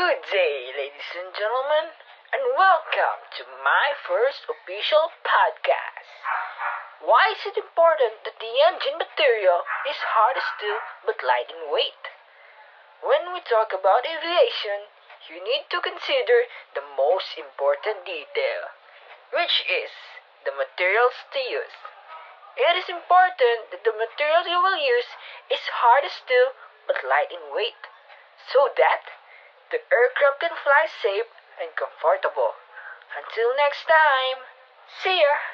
Good day, ladies and gentlemen, and welcome to my first official podcast. Why is it important that the engine material is hard as steel but light in weight? When we talk about aviation, you need to consider the most important detail, which is the materials to use. It is important that the material you will use is hard as steel but light in weight, so that the aircraft can fly safe and comfortable. Until next time, see ya!